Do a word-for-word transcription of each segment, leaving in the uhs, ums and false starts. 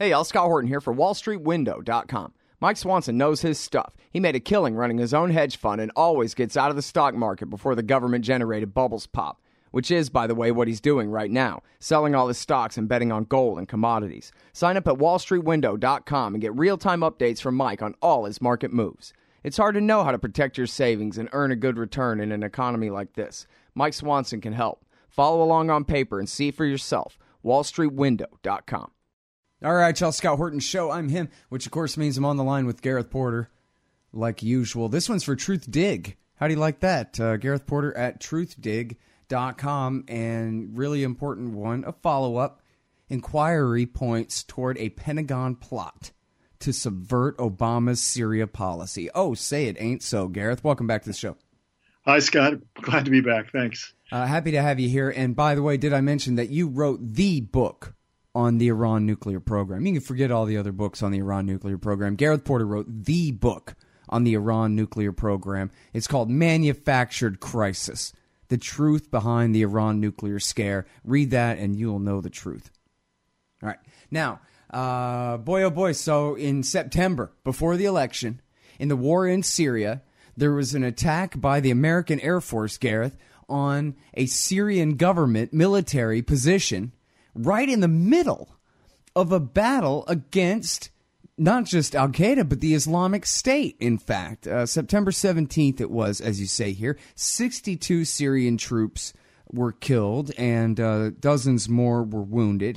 Hey, y'all, Scott Horton here for Wall Street Window dot com. Mike Swanson knows his stuff. He made a killing running his own hedge fund and always gets out of the stock market before the government-generated bubbles pop, which is, by the way, what he's doing right now, selling all his stocks and betting on gold and commodities. Sign up at Wall Street Window dot com and get real-time updates from Mike on all his market moves. It's hard to know how to protect your savings and earn a good return in an economy like this. Mike Swanson can help. Follow along on paper and see for yourself. Wall Street Window dot com. All right, y'all, Scott Horton Show. I'm him, which of course means I'm on the line with Gareth Porter, like usual. This one's for Truth Dig. How do you like that? Uh, Gareth Porter at Truth Dig dot com, and really important one, a follow-up. Inquiry points toward a Pentagon plot to subvert Obama's Syria policy. Oh, say it ain't so, Gareth. Welcome back to the show. Hi, Scott. Glad to be back. Thanks. Uh, happy to have you here. And by the way, did I mention that you wrote the book on the Iran nuclear program? You can forget all the other books on the Iran nuclear program. Gareth Porter wrote the book on the Iran nuclear program. It's called Manufactured Crisis: The Truth Behind the Iran Nuclear Scare. Read that and you'll know the truth. All right. Now, uh, boy, oh boy, so in September, before the election, in the war in Syria, there was an attack by the American Air Force, Gareth, on a Syrian government military position right in the middle of a battle against not just Al-Qaeda, but the Islamic State, in fact. Uh, September seventeenth, it was, as you say here, sixty-two Syrian troops were killed and uh, dozens more were wounded.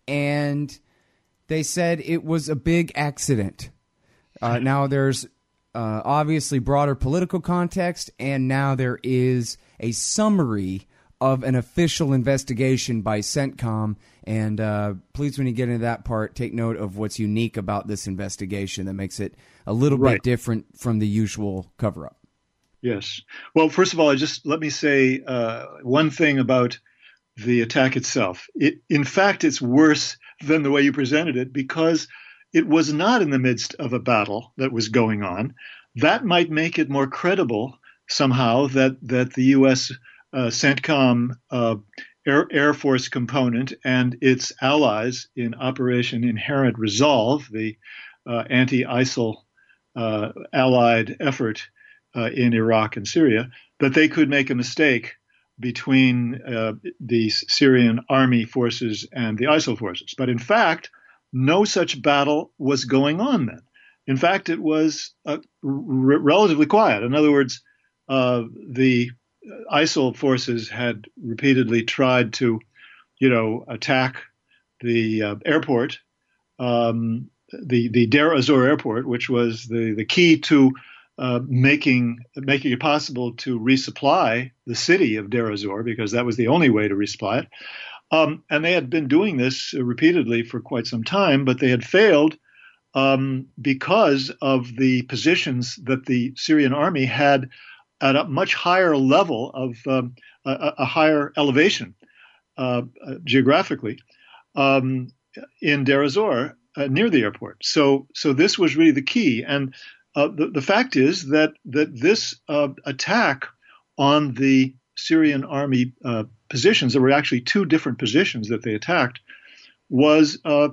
And they said it was a big accident. Uh, now there's uh, obviously broader political context, and now there is a summary of an official investigation by CENTCOM. And uh, please, when you get into that part, take note of what's unique about this investigation that makes it a little right. bit different from the usual cover-up. Yes. Well, first of all, just let me say uh, one thing about the attack itself. It, in fact, it's worse than the way you presented it, because it was not in the midst of a battle that was going on. That might make it more credible somehow that, that the U S Uh, CENTCOM uh, Air, Air Force component and its allies in Operation Inherent Resolve, the uh, anti-ISIL uh, allied effort uh, in Iraq and Syria, that they could make a mistake between uh, the Syrian army forces and the ISIL forces. But in fact, no such battle was going on then. In fact, it was uh, r- relatively quiet. In other words, uh, the ISIL forces had repeatedly tried to, you know, attack the uh, airport, um, the the Deir ez-Zor airport, which was the, the key to uh, making making it possible to resupply the city of Deir ez-Zor, because that was the only way to resupply it. Um, and they had been doing this repeatedly for quite some time, but they had failed um, because of the positions that the Syrian army had at a much higher level of um, a, a higher elevation uh, uh, geographically um, in Deir ez-Zor uh, near the airport. So, so this was really the key. And uh, the, the fact is that that this uh, attack on the Syrian army uh, positions, there were actually two different positions that they attacked, was uh,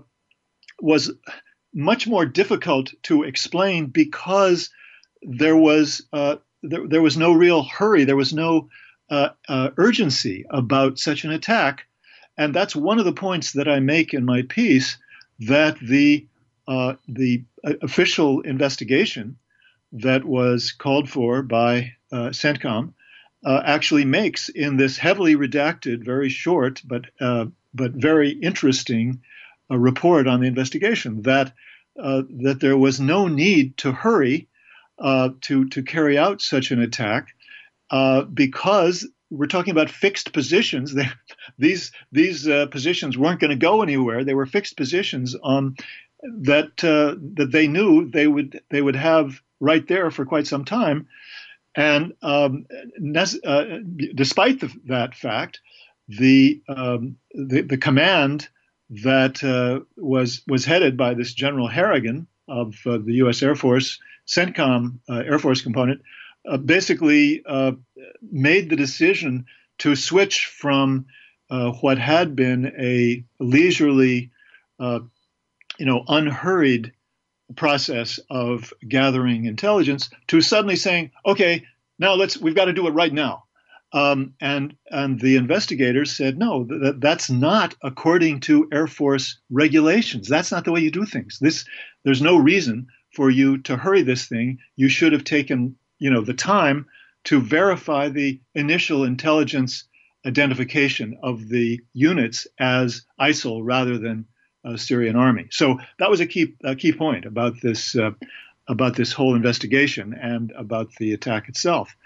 was much more difficult to explain because there was uh, There, there was no real hurry. There was no uh, uh, urgency about such an attack. And that's one of the points that I make in my piece, that the uh, the official investigation that was called for by uh, CENTCOM uh, actually makes in this heavily redacted, very short, but uh, but very interesting uh, report on the investigation, that uh, that there was no need to hurry Uh, to to carry out such an attack, uh, because we're talking about fixed positions. They, these these uh, positions weren't going to go anywhere. They were fixed positions um, that uh, that they knew they would they would have right there for quite some time. And um, uh, despite the, that fact, the, um, the the command that uh, was was headed by this General Harrigan of uh, the U S Air Force, CENTCOM uh, Air Force component, uh, basically uh, made the decision to switch from uh, what had been a leisurely uh, you know, unhurried process of gathering intelligence to suddenly saying, okay, now let's, we've got to do it right now. Um, and and the investigators said, no, that, that's not according to Air Force regulations. That's not the way you do things. This, there's no reason for you to hurry this thing. You should have taken, you know, the time to verify the initial intelligence identification of the units as I S I L rather than uh, Syrian army. So that was a key a key point about this uh, about this whole investigation and about the attack itself.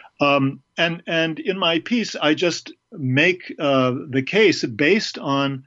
Um, and and in my piece, I just make uh, the case based on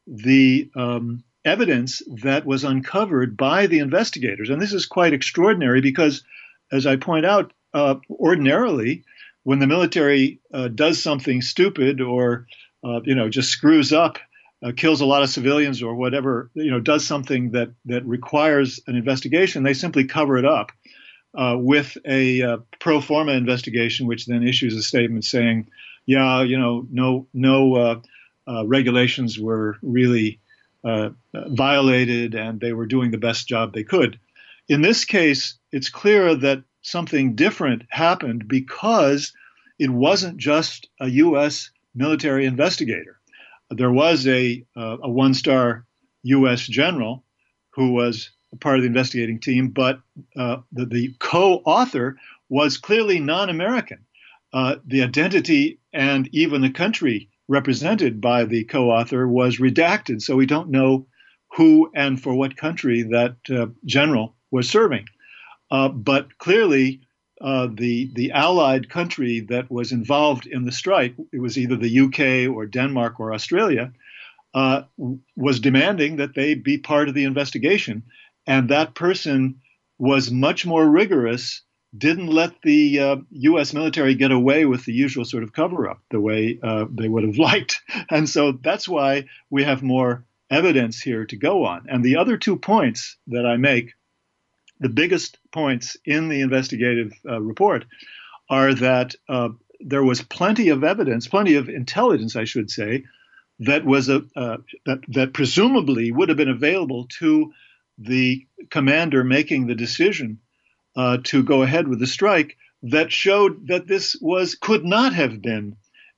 the um, evidence that was uncovered by the investigators. And this is quite extraordinary because, as I point out, uh, ordinarily, when the military uh, does something stupid or uh, you know just screws up, uh, kills a lot of civilians or whatever, you know, does something that that requires an investigation, they simply cover it up uh, with a uh, pro forma investigation, which then issues a statement saying, yeah, you know, no no uh, uh, regulations were really uh, violated and they were doing the best job they could. In this case, it's clear that something different happened because it wasn't just a U S military investigator. There was a, uh, a one-star U S general who was a part of the investigating team, but uh, the, the co-author was clearly non-American. Uh, the identity and even the country represented by the co-author was redacted, so we don't know who and for what country that uh, general was serving. Uh, but clearly, uh, the the allied country that was involved in the strike, it was either the U K or Denmark or Australia, uh, was demanding that they be part of the investigation. And that person was much more rigorous, didn't let the uh, U S military get away with the usual sort of cover-up the way uh, they would have liked. And so that's why we have more evidence here to go on. And the other two points that I make, the biggest points in the investigative uh, report, are that uh, there was plenty of evidence, plenty of intelligence, I should say, that was a uh, that that presumably would have been available to the commander making the decision uh, to go ahead with the strike, that showed that this was could not have been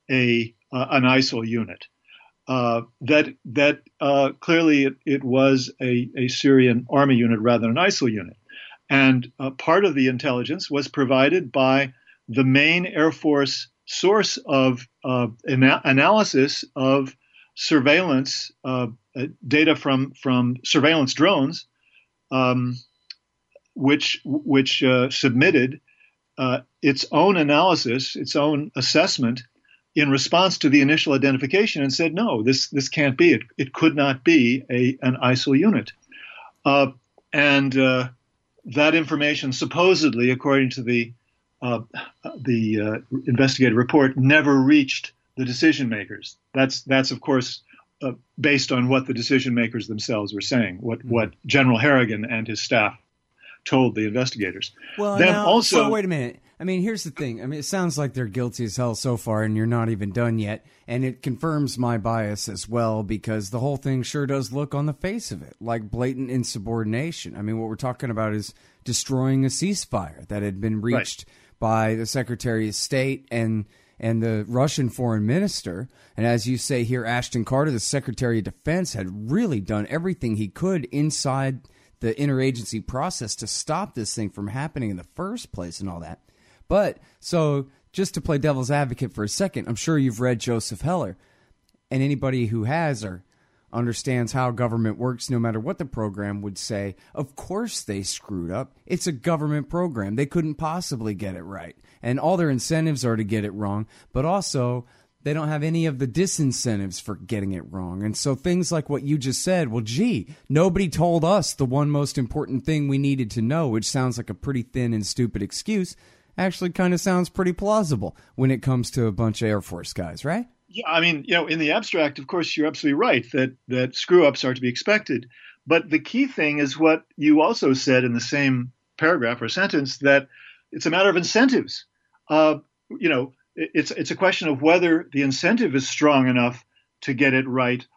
a uh, an I S I L unit. Uh, that that uh, clearly it, it was a, a Syrian army unit rather than an I S I L unit. And uh, part of the intelligence was provided by the main Air Force source of uh, ana- analysis of surveillance uh, data from from surveillance drones, um, which which uh, submitted uh, its own analysis, its own assessment in response to the initial identification, and said, no, this this can't be. It it could not be a an I S I L unit, uh, and uh, that information supposedly, according to the uh, the uh, investigative report, never reached the decision makers. That's that's of course uh, based on what the decision makers themselves were saying, what what General Harrigan and his staff told the investigators. Well, then now, also, so wait a minute. I mean, here's the thing. I mean, it sounds like they're guilty as hell so far, and you're not even done yet. And it confirms my bias as well, because the whole thing sure does look on the face of it like blatant insubordination. I mean, what we're talking about is destroying a ceasefire that had been reached right. by the Secretary of State and and the Russian foreign minister. And as you say here, Ashton Carter, the Secretary of Defense, had really done everything he could inside the interagency process to stop this thing from happening in the first place and all that. But, so, just to play devil's advocate for a second, I'm sure you've read Joseph Heller, and anybody who has or understands how government works, no matter what the program would say, of course they screwed up. It's a government program. They couldn't possibly get it right. And all their incentives are to get it wrong, but also they don't have any of the disincentives for getting it wrong. And so things like what you just said, well, gee, nobody told us the one most important thing we needed to know, which sounds like a pretty thin and stupid excuse, actually kind of sounds pretty plausible when it comes to a bunch of Air Force guys, right? Yeah, I mean, you know, in the abstract, of course, you're absolutely right that that screw-ups are to be expected. But the key thing is what you also said in the same paragraph or sentence, that it's a matter of incentives. Uh, you know, it's it's a question of whether the incentive is strong enough to get it right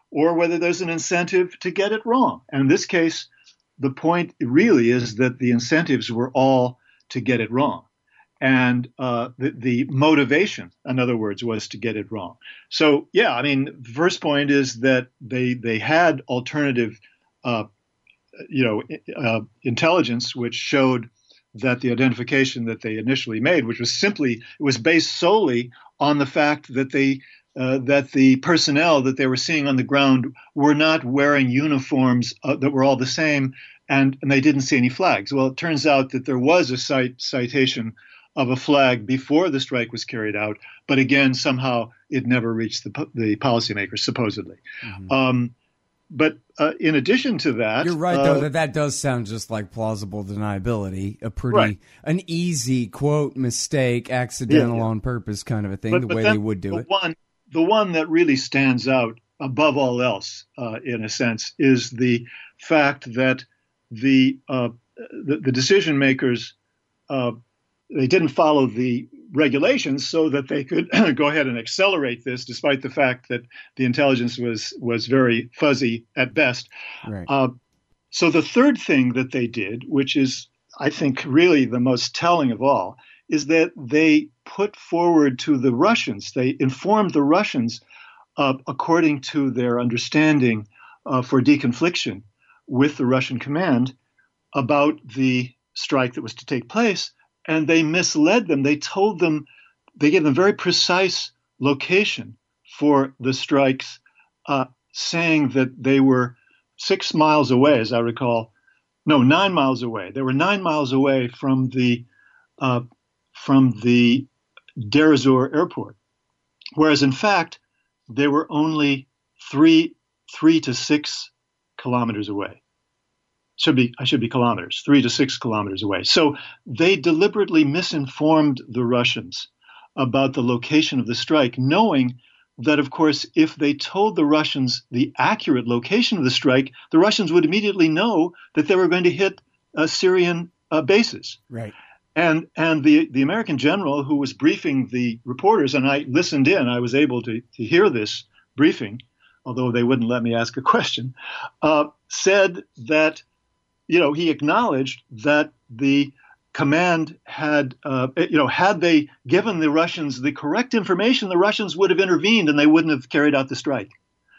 or whether there's an incentive to get it wrong. And in this case, the point really is that the incentives were all to get it wrong. And uh, the, the motivation, in other words, was to get it wrong. So, yeah, I mean, the first point is that they they had alternative, uh, you know, uh, intelligence, which showed that the identification that they initially made, which was simply, it was based solely on the fact that they uh, that the personnel that they were seeing on the ground were not wearing uniforms uh, that were all the same, and, and they didn't see any flags. Well, it turns out that there was a cite, citation of a flag before the strike was carried out, but again, somehow it never reached the, the policymakers, supposedly. Mm-hmm. Um, but uh, in addition to that, you're right, uh, though, that that does sound just like plausible deniability, a pretty right. an easy quote mistake, accidental yeah, yeah. on purpose kind of a thing. But, the but way then they would do the it. One, the one that really stands out above all else, uh, in a sense, is the fact that the uh, the, the decision makers. Uh, They didn't follow the regulations so that they could go ahead and accelerate this, despite the fact that the intelligence was was very fuzzy at best. Right. Uh, so the third thing that they did, which is, I think, really the most telling of all, is that they put forward to the Russians, they informed the Russians, uh, according to their understanding uh, for deconfliction with the Russian command, about the strike that was to take place. And they misled them. They told them, they gave them very precise location for the strikes, uh, saying that they were six miles away, as I recall. No, nine miles away. They were nine miles away from the uh, from the Deir ez-Zor airport, whereas in fact they were only three three to six kilometers away. Should be, I should be kilometers, three to six kilometers away. So they deliberately misinformed the Russians about the location of the strike, knowing that, of course, if they told the Russians the accurate location of the strike, the Russians would immediately know that they were going to hit uh, Syrian uh, bases. Right. And and the, the American general who was briefing the reporters, and I listened in, I was able to, to hear this briefing, although they wouldn't let me ask a question, uh, said that You know, he acknowledged that the command had, uh, you know, had they given the Russians the correct information, the Russians would have intervened and they wouldn't have carried out the strike.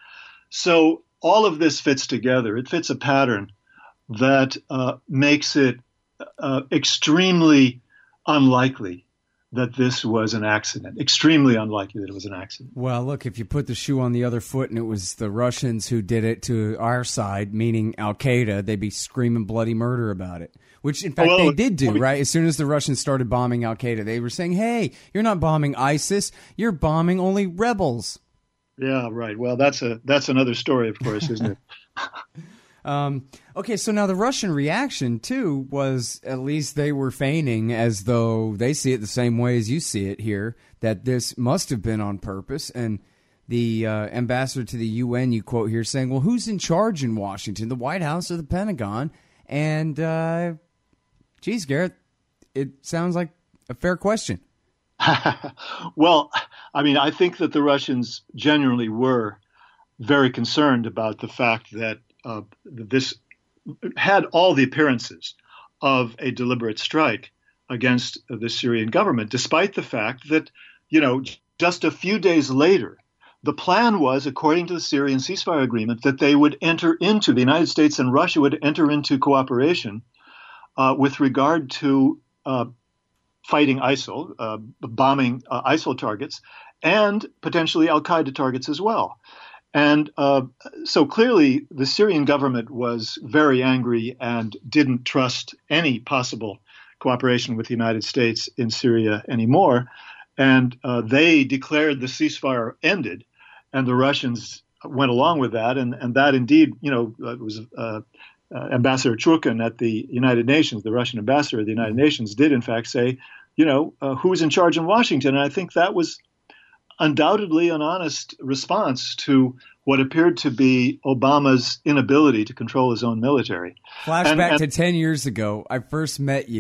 So all of this fits together. It fits a pattern that uh, makes it uh, extremely unlikely that this was an accident. Extremely unlikely that it was an accident. Well, look, if you put the shoe on the other foot and it was the Russians who did it to our side, meaning Al-Qaeda, they'd be screaming bloody murder about it, which, in fact, well, they did do, I mean, right? As soon as the Russians started bombing Al-Qaeda, they were saying, hey, you're not bombing ISIS, you're bombing only rebels. Yeah, right. Well, that's a that's another story, of course, isn't it? Um, okay, so now the Russian reaction, too, was at least they were feigning as though they see it the same way as you see it here, that this must have been on purpose. And the uh, ambassador to the U N, you quote here, saying, well, who's in charge in Washington, the White House or the Pentagon? And, uh, geez, Garrett, it sounds like a fair question. Well, I mean, I think that the Russians genuinely were very concerned about the fact that Uh, this had all the appearances of a deliberate strike against the Syrian government, despite the fact that, you know, just a few days later, the plan was, according to the Syrian ceasefire agreement, that they would enter into, the United States and Russia would enter into cooperation uh, with regard to uh, fighting ISIL, uh, bombing uh, ISIL targets, and potentially Al-Qaeda targets as well. And uh, so clearly the Syrian government was very angry and didn't trust any possible cooperation with the United States in Syria anymore. And uh, they declared the ceasefire ended, and the Russians went along with that. And, and that indeed, you know, it was uh, uh, Ambassador Churkin at the United Nations, the Russian ambassador at the United Nations, did in fact say, you know, uh, who's in charge in Washington? And I think that was undoubtedly an honest response to what appeared to be Obama's inability to control his own military. Flashback and, and, to ten years ago, I first met you,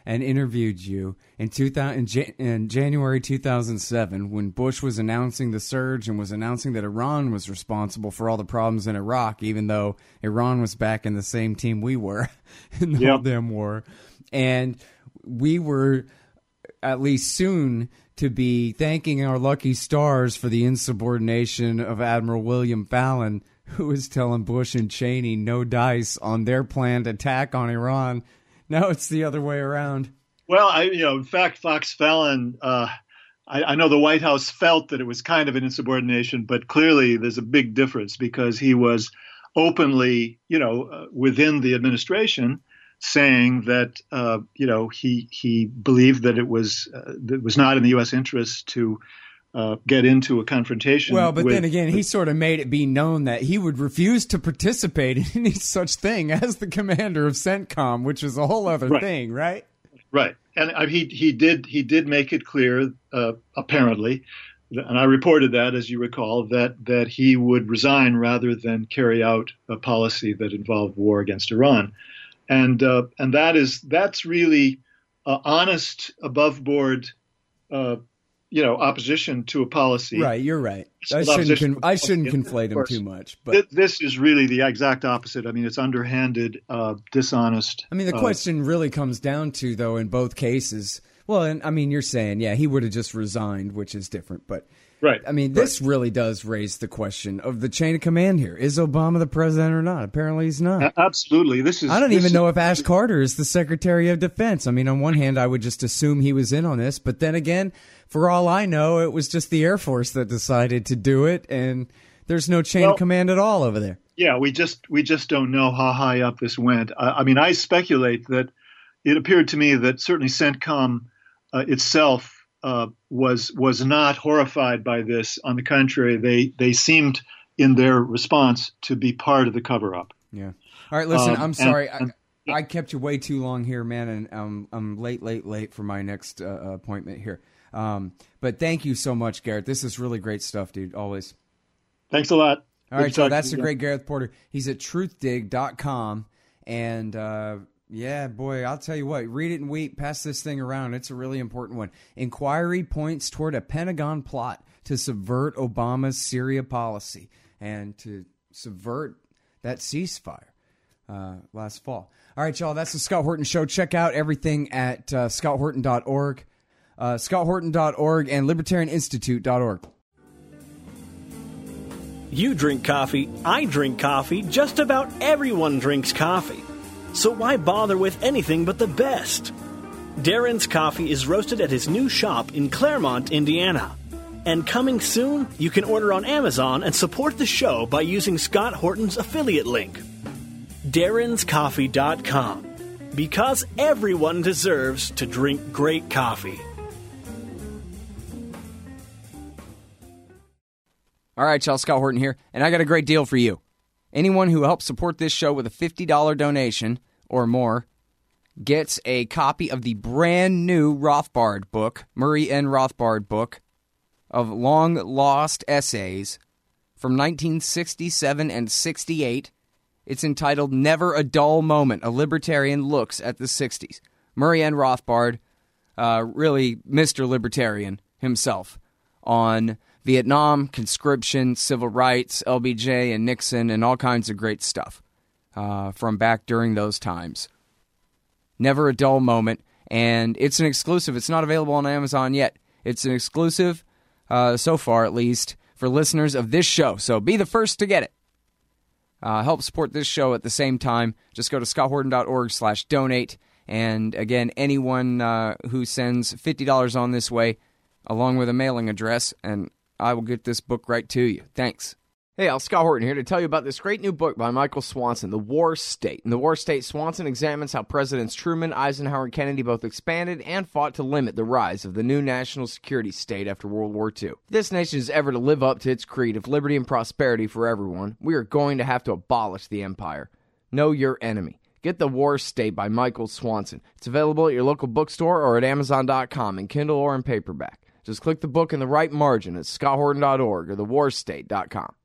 and interviewed you in, two thousand, in January two thousand seven when Bush was announcing the surge and was announcing that Iran was responsible for all the problems in Iraq, even though Iran was back in the same team we were in the yep. whole damn war. And we were at least soon to be thanking our lucky stars for the insubordination of Admiral William Fallon, who was telling Bush and Cheney no dice on their planned attack on Iran. Now it's the other way around. Well, I, you know, in fact, Fox Fallon, uh, I, I know the White House felt that it was kind of an insubordination, but clearly there's a big difference because he was openly, you know, uh, within the administration saying that, uh, you know, he he believed that it was uh, that it was not in the U S interest to uh, get into a confrontation. Well, but with, then again, he sort of made it be known that he would refuse to participate in any such thing as the commander of CENTCOM, which is a whole other right. thing, right? Right, and uh, he he did he did make it clear, uh, apparently, and I reported that, as you recall, that that he would resign rather than carry out a policy that involved war against Iran. And uh, and that is that's really uh, honest, above board, uh, you know, opposition to a policy. Right, you're right. I shouldn't con- I shouldn't conflate him too much. But this is really the exact opposite. I mean, it's underhanded, uh, dishonest. I mean, the uh, question really comes down to, though, in both cases. Well, and I mean, you're saying, yeah, he would have just resigned, which is different, but. Right. I mean, this right. really does raise the question of the chain of command here. Is Obama the president or not? Apparently he's not. Absolutely. This is. I don't this even is, know if Ash Carter is the Secretary of Defense. I mean, on one hand, I would just assume he was in on this. But then again, for all I know, it was just the Air Force that decided to do it. And there's no chain well, of command at all over there. Yeah, we just we just don't know how high up this went. I, I mean, I speculate that it appeared to me that certainly CENTCOM uh, itself Uh, was was not horrified by this. On the contrary, they they seemed in their response to be part of the cover-up. Yeah. All right, listen, um, I'm sorry. And, and, I, I kept you way too long here, man, and um, I'm late, late, late for my next uh, appointment here. Um, but thank you so much, Garrett. This is really great stuff, dude, always. Thanks a lot. All Good right, so that's the great Gareth Porter. He's at truth dig dot com, and uh, yeah, boy, I'll tell you what, read it and weep, pass this thing around. It's a really important one. Inquiry points toward a Pentagon plot to subvert Obama's Syria policy and to subvert that ceasefire uh, last fall. All right, y'all, that's the Scott Horton Show. Check out everything at uh, scott horton dot org, uh, scott horton dot org, and libertarian institute dot org. You drink coffee, I drink coffee, just about everyone drinks coffee. So why bother with anything but the best? Darren's Coffee is roasted at his new shop in Claremont, Indiana. And coming soon, you can order on Amazon and support the show by using Scott Horton's affiliate link. darrens coffee dot com. Because everyone deserves to drink great coffee. All right, y'all, Scott Horton here, and I got a great deal for you. Anyone who helps support this show with a fifty dollars donation or more gets a copy of the brand new Rothbard book, Murray N. Rothbard book, of long-lost essays from nineteen sixty-seven and sixty-eight. It's entitled Never a Dull Moment, A Libertarian Looks at the sixties. Murray N. Rothbard, uh, really Mister Libertarian himself, on Vietnam, conscription, civil rights, L B J and Nixon, and all kinds of great stuff uh, from back during those times. Never a dull moment, and it's an exclusive. It's not available on Amazon yet. It's an exclusive, uh, so far at least, for listeners of this show, so be the first to get it. Uh, help support this show at the same time. Just go to scott horton dot org slash donate, and again, anyone uh, who sends fifty dollars on this way, along with a mailing address, and I will get this book right to you. Thanks. Hey, Al, Scott Horton here to tell you about this great new book by Michael Swanson, The War State. In The War State, Swanson examines how Presidents Truman, Eisenhower, and Kennedy both expanded and fought to limit the rise of the new national security state after World War Two. If this nation is ever to live up to its creed of liberty and prosperity for everyone, we are going to have to abolish the empire. Know your enemy. Get The War State by Michael Swanson. It's available at your local bookstore or at amazon dot com in Kindle or in paperback. Just click the book in the right margin at scott horton dot org or the war state dot com.